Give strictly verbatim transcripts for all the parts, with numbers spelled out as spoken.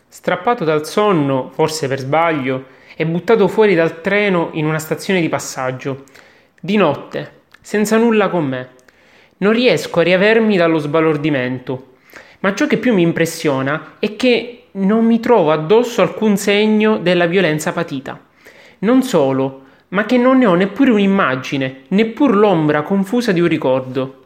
strappato dal sonno, forse per sbaglio, e buttato fuori dal treno in una stazione di passaggio. Di notte, senza nulla con me. Non riesco a riavermi dallo sbalordimento. Ma ciò che più mi impressiona è che non mi trovo addosso alcun segno della violenza patita. Non solo, ma che non ne ho neppure un'immagine, neppur l'ombra confusa di un ricordo.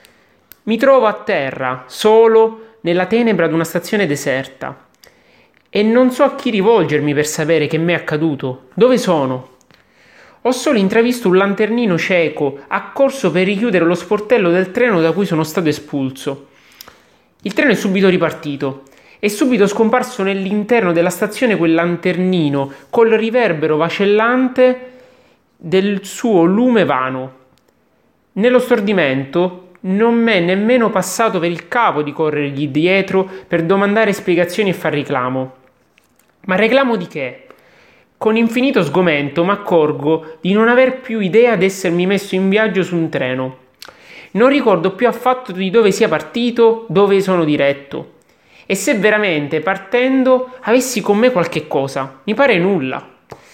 Mi trovo a terra, solo, nella tenebra di una stazione deserta. E non so a chi rivolgermi per sapere che mi è accaduto. Dove sono? Ho solo intravisto un lanternino cieco, accorso per richiudere lo sportello del treno da cui sono stato espulso. Il treno è subito ripartito. È subito scomparso nell'interno della stazione quel lanternino, col riverbero vacillante del suo lume vano. Nello stordimento non m'è nemmeno passato per il capo di corrergli dietro per domandare spiegazioni e far reclamo. Ma reclamo di che? Con infinito sgomento mi accorgo di non aver più idea d'essermi messo in viaggio su un treno. Non ricordo più affatto di dove sia partito, dove sono diretto. E se veramente, partendo, avessi con me qualche cosa. Mi pare nulla.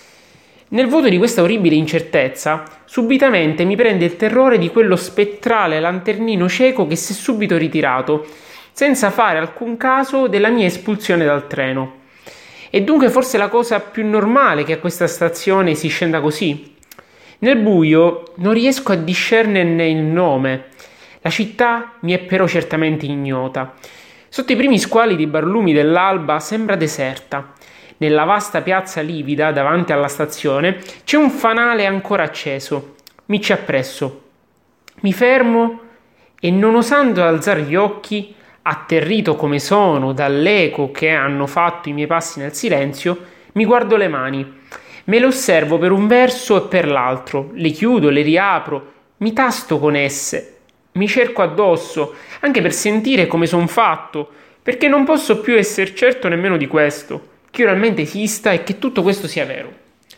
Nel vuoto di questa orribile incertezza, subitamente mi prende il terrore di quello spettrale lanternino cieco che si è subito ritirato, senza fare alcun caso della mia espulsione dal treno. E dunque forse la cosa più normale che a questa stazione si scenda così. Nel buio non riesco a discernerne il nome. La città mi è però certamente ignota. Sotto i primi squalidi barlumi dell'alba sembra deserta. Nella vasta piazza livida davanti alla stazione c'è un fanale ancora acceso. Mi ci appresso. Mi fermo e, non osando alzare gli occhi, atterrito come sono dall'eco che hanno fatto i miei passi nel silenzio, mi guardo le mani. Me le osservo per un verso e per l'altro. Le chiudo, le riapro, mi tasto con esse. Mi cerco addosso, anche per sentire come son fatto, perché non posso più essere certo nemmeno di questo, che io realmente esista e che tutto questo sia vero.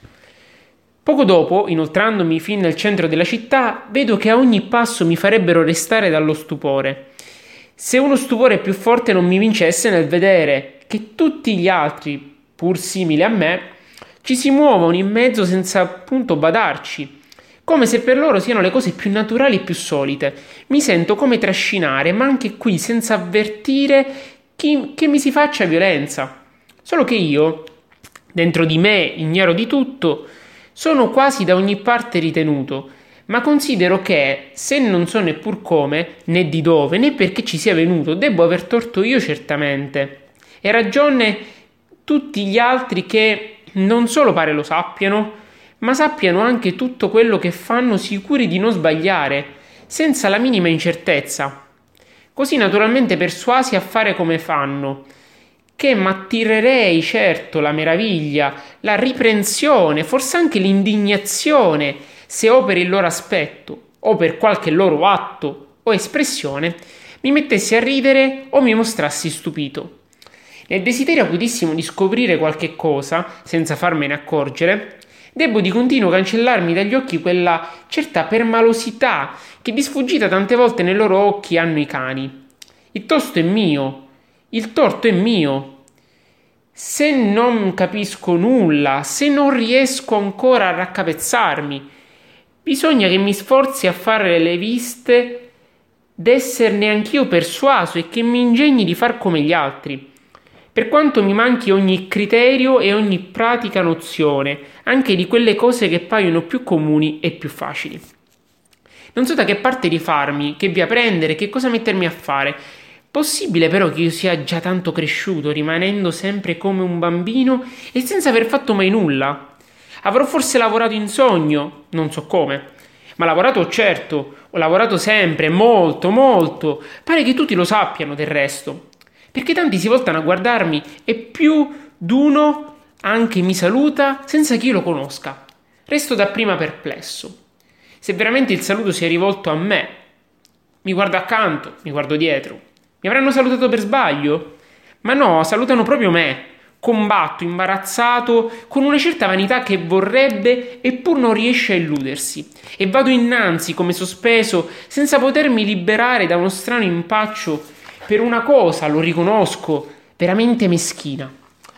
Poco dopo, inoltrandomi fin nel centro della città, vedo che a ogni passo mi farebbero restare dallo stupore. Se uno stupore più forte non mi vincesse nel vedere che tutti gli altri, pur simili a me, ci si muovono in mezzo senza appunto badarci, come se per loro siano le cose più naturali e più solite. Mi sento come trascinare, ma anche qui senza avvertire chi, che mi si faccia violenza. Solo che io, dentro di me, ignaro di tutto, sono quasi da ogni parte ritenuto, ma considero che, se non so neppur come, né di dove, né perché ci sia venuto, debbo aver torto io certamente. E ragione tutti gli altri che non solo pare lo sappiano, ma sappiano anche tutto quello che fanno sicuri di non sbagliare, senza la minima incertezza. Così naturalmente persuasi a fare come fanno, che m'attirerei certo la meraviglia, la riprensione, forse anche l'indignazione, se o per il loro aspetto, o per qualche loro atto o espressione, mi mettessi a ridere o mi mostrassi stupito. Nel desiderio acutissimo di scoprire qualche cosa, senza farmene accorgere, debbo di continuo cancellarmi dagli occhi quella certa permalosità che di sfuggita tante volte nei loro occhi hanno i cani. Il tosto è mio, il torto è mio. Se non capisco nulla, se non riesco ancora a raccapezzarmi, bisogna che mi sforzi a fare le viste d'esserne anch'io persuaso e che mi ingegni di far come gli altri. Per quanto mi manchi ogni criterio e ogni pratica nozione, anche di quelle cose che paiono più comuni e più facili. Non so da che parte rifarmi, che via prendere, che cosa mettermi a fare. Possibile però che io sia già tanto cresciuto, rimanendo sempre come un bambino e senza aver fatto mai nulla. Avrò forse lavorato in sogno, non so come, ma lavorato certo, ho lavorato sempre, molto, molto. Pare che tutti lo sappiano del resto. Perché tanti si voltano a guardarmi e più d'uno anche mi saluta senza che io lo conosca. Resto dapprima perplesso. Se veramente il saluto sia rivolto a me, mi guardo accanto, mi guardo dietro. Mi avranno salutato per sbaglio? Ma no, salutano proprio me. Combatto, imbarazzato, con una certa vanità che vorrebbe eppur non riesce a illudersi. E vado innanzi come sospeso, senza potermi liberare da uno strano impaccio per una cosa, lo riconosco, veramente meschina.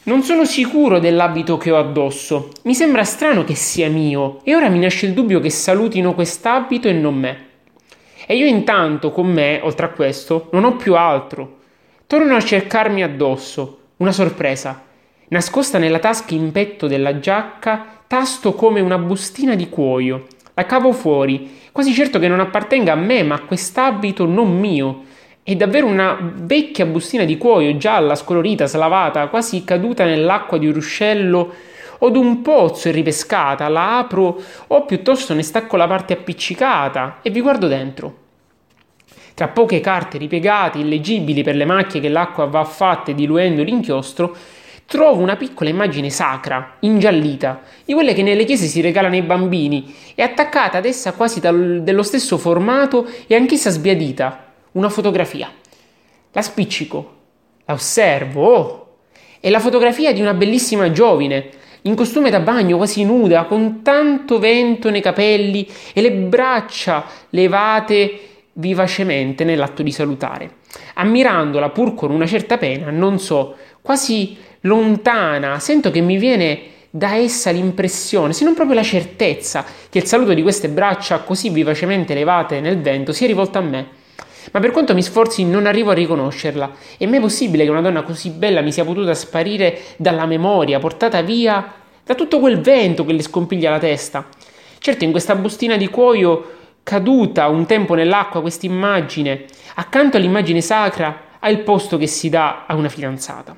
Non sono sicuro dell'abito che ho addosso. Mi sembra strano che sia mio e ora mi nasce il dubbio che salutino quest'abito e non me. E io intanto con me, oltre a questo, non ho più altro. Torno a cercarmi addosso. Una sorpresa. Nascosta nella tasca in petto della giacca, tasto come una bustina di cuoio. La cavo fuori, quasi certo che non appartenga a me, ma a quest'abito non mio. È davvero una vecchia bustina di cuoio, gialla, scolorita, slavata, quasi caduta nell'acqua di un ruscello o d'un pozzo e ripescata. La apro o piuttosto ne stacco la parte appiccicata e vi guardo dentro. Tra poche carte ripiegate, illeggibili per le macchie che l'acqua va fatte diluendo l'inchiostro, trovo una piccola immagine sacra, ingiallita, di quelle che nelle chiese si regalano ai bambini, e attaccata ad essa quasi dal, dello stesso formato e anch'essa sbiadita, una fotografia. La spiccico, la osservo, oh! È la fotografia di una bellissima giovine, in costume da bagno, quasi nuda, con tanto vento nei capelli e le braccia levate vivacemente nell'atto di salutare. Ammirandola pur con una certa pena, non so, quasi lontana, sento che mi viene da essa l'impressione, se non proprio la certezza, che il saluto di queste braccia così vivacemente levate nel vento sia rivolto a me. Ma per quanto mi sforzi non arrivo a riconoscerla. È mai possibile che una donna così bella mi sia potuta sparire dalla memoria, portata via da tutto quel vento che le scompiglia la testa? Certo, in questa bustina di cuoio caduta un tempo nell'acqua, questa immagine, accanto all'immagine sacra, ha il posto che si dà a una fidanzata.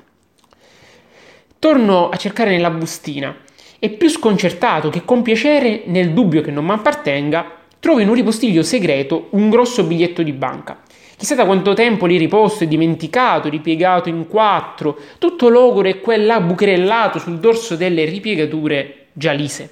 Torno a cercare nella bustina e, più sconcertato che con piacere, nel dubbio che non mi appartenga, trovo in un ripostiglio segreto un grosso biglietto di banca. Chissà da quanto tempo lì riposto e dimenticato, ripiegato in quattro, tutto logoro e quell'à bucherellato sul dorso delle ripiegature già lise.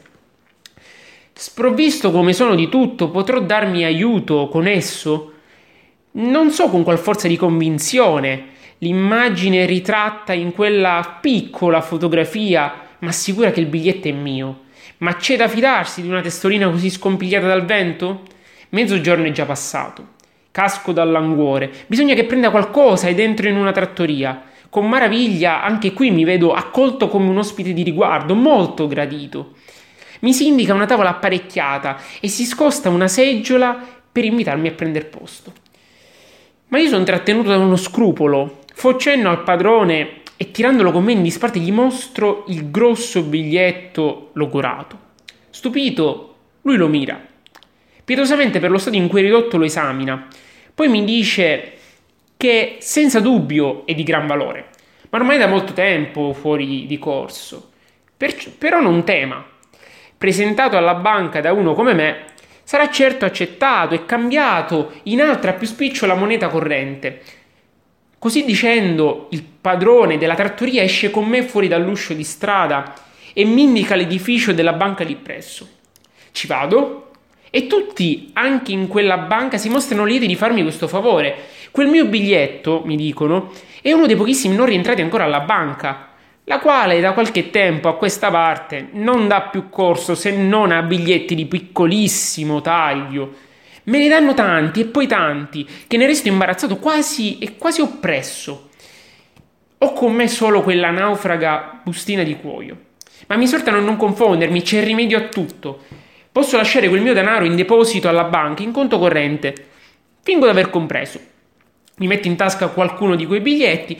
Sprovvisto come sono di tutto, potrò darmi aiuto con esso? Non so con qual forza di convinzione. L'immagine ritratta in quella piccola fotografia ma assicura che il biglietto è mio. Ma c'è da fidarsi di una testolina così scompigliata dal vento? Mezzogiorno è già passato. Casco dal languore. Bisogna che prenda qualcosa ed entro in una trattoria. Con maraviglia anche qui mi vedo accolto come un ospite di riguardo, molto gradito. Mi si indica una tavola apparecchiata e si scosta una seggiola per invitarmi a prendere posto. Ma io sono trattenuto da uno scrupolo. Fo cenno al padrone e tirandolo con me in disparte gli mostro il grosso biglietto logorato. Stupito, lui lo mira. Pietosamente per lo stato in cui è ridotto lo esamina. Poi mi dice che senza dubbio è di gran valore, ma ormai da molto tempo fuori di corso. Perciò, però non tema. Presentato alla banca da uno come me, sarà certo accettato e cambiato in altra più spicciola moneta corrente. Così dicendo, il padrone della trattoria esce con me fuori dall'uscio di strada e mi indica l'edificio della banca lì presso. Ci vado e tutti, anche in quella banca, si mostrano lieti di farmi questo favore. Quel mio biglietto, mi dicono, è uno dei pochissimi non rientrati ancora alla banca, la quale da qualche tempo a questa parte non dà più corso se non a biglietti di piccolissimo taglio. Me ne danno tanti e poi tanti che ne resto imbarazzato quasi e quasi oppresso. Ho con me solo quella naufraga bustina di cuoio, ma mi esortano a non confondermi, c'è rimedio a tutto. Posso lasciare quel mio denaro in deposito alla banca in conto corrente. Fingo di aver compreso. Mi metto in tasca qualcuno di quei biglietti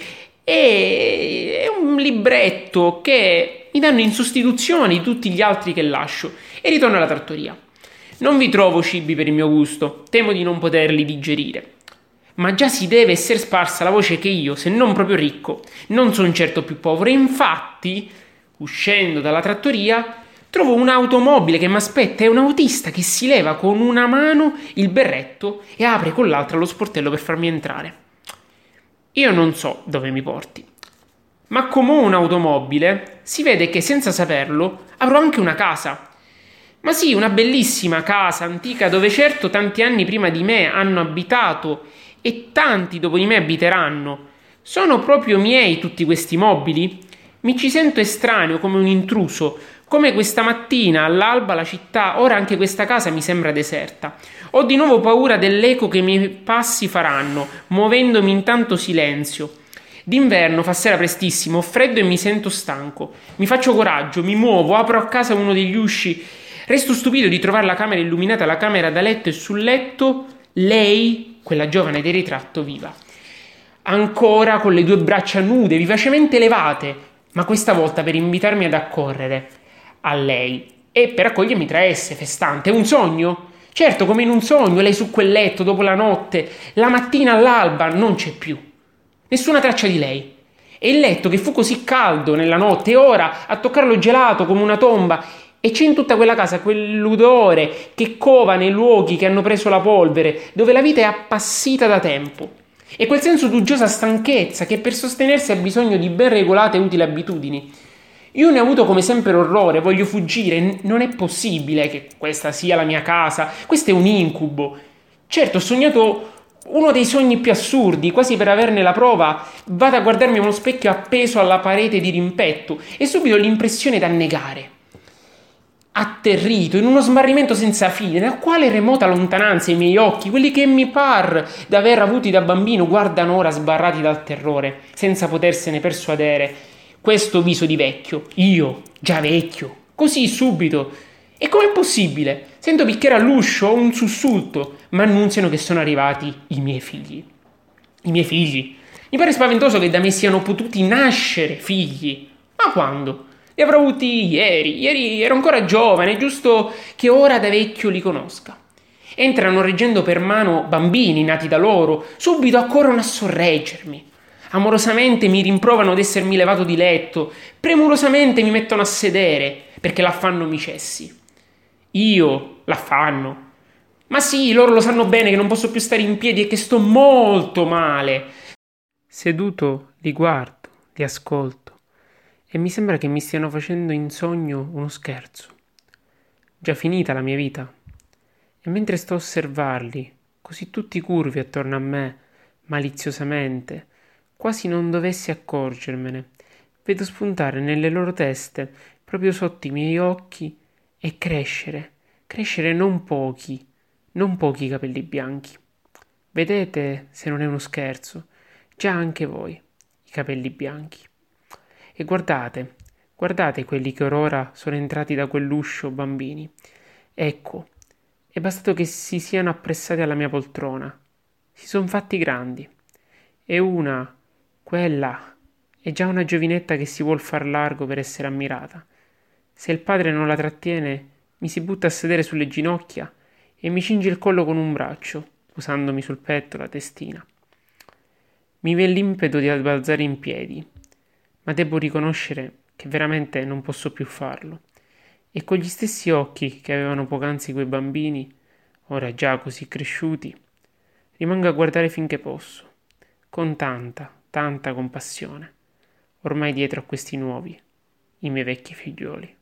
e un libretto che mi danno in sostituzione di tutti gli altri che lascio e ritorno alla trattoria. Non vi trovo cibi per il mio gusto, temo di non poterli digerire. Ma già si deve essere sparsa la voce che io, se non proprio ricco, non sono certo più povero. E infatti, uscendo dalla trattoria, trovo un'automobile che mi aspetta e un autista che si leva con una mano il berretto e apre con l'altra lo sportello per farmi entrare. Io non so dove mi porti, ma come ho un'automobile, si vede che senza saperlo avrò anche una casa. Ma sì, una bellissima casa antica dove certo tanti anni prima di me hanno abitato e tanti dopo di me abiteranno. Sono proprio miei tutti questi mobili? Mi ci sento estraneo, come un intruso, come questa mattina all'alba la città, ora anche questa casa mi sembra deserta. Ho di nuovo paura dell'eco che i miei passi faranno, muovendomi in tanto silenzio. D'inverno fa sera prestissimo, ho freddo e mi sento stanco. Mi faccio coraggio, mi muovo, apro a casa uno degli usci. Resto stupito di trovare la camera illuminata, la camera da letto e sul letto lei, quella giovane del ritratto, viva. Ancora con le due braccia nude, vivacemente levate, ma questa volta per invitarmi ad accorrere a lei e per accogliermi tra esse, festante. È un sogno? Certo, come in un sogno, lei su quel letto dopo la notte, la mattina all'alba non c'è più. Nessuna traccia di lei. E il letto che fu così caldo nella notte, ora a toccarlo gelato come una tomba, e c'è in tutta quella casa quell'odore che cova nei luoghi che hanno preso la polvere, dove la vita è appassita da tempo. E quel senso d'uggiosa stanchezza che per sostenersi ha bisogno di ben regolate e utili abitudini. Io ne ho avuto come sempre orrore, voglio fuggire, non è possibile che questa sia la mia casa, questo è un incubo. Certo, ho sognato uno dei sogni più assurdi, quasi per averne la prova, vado a guardarmi a uno specchio appeso alla parete di rimpetto e subito l'impressione da negare. Atterrito, in uno smarrimento senza fine, da quale remota lontananza i miei occhi, quelli che mi par d'aver avuti da bambino, guardano ora sbarrati dal terrore, senza potersene persuadere. Questo viso di vecchio, io, già vecchio, così subito. E com'è possibile? Sento picchiare all'uscio, ho un sussulto, ma annunziano che sono arrivati i miei figli. I miei figli? Mi pare spaventoso che da me siano potuti nascere figli. Ma quando? Li avrò avuti ieri, ieri ero ancora giovane, è giusto che ora da vecchio li conosca. Entrano reggendo per mano bambini nati da loro, subito accorrono a sorreggermi. Amorosamente mi rimprovano d'essermi levato di letto, premurosamente mi mettono a sedere, perché l'affanno mi cessi. Io, l'affanno? Ma sì, loro lo sanno bene che non posso più stare in piedi e che sto molto male. Seduto li guardo, li ascolto, e mi sembra che mi stiano facendo in sogno uno scherzo. Già finita la mia vita. E mentre sto a osservarli, così tutti curvi attorno a me, maliziosamente, quasi non dovessi accorgermene, vedo spuntare nelle loro teste, proprio sotto i miei occhi, e crescere, crescere non pochi, non pochi capelli bianchi. Vedete, se non è uno scherzo, già anche voi, i capelli bianchi. E guardate, guardate quelli che orora sono entrati da quell'uscio, bambini. Ecco, è bastato che si siano appressati alla mia poltrona. Si son fatti grandi. E una, quella, è già una giovinetta che si vuol far largo per essere ammirata. Se il padre non la trattiene, mi si butta a sedere sulle ginocchia e mi cinge il collo con un braccio, posandomi sul petto la testina. Mi viene l'impeto di balzare in piedi, ma devo riconoscere che veramente non posso più farlo. E con gli stessi occhi che avevano poc'anzi quei bambini, ora già così cresciuti, rimango a guardare finché posso, con tanta, tanta compassione, ormai dietro a questi nuovi, i miei vecchi figlioli.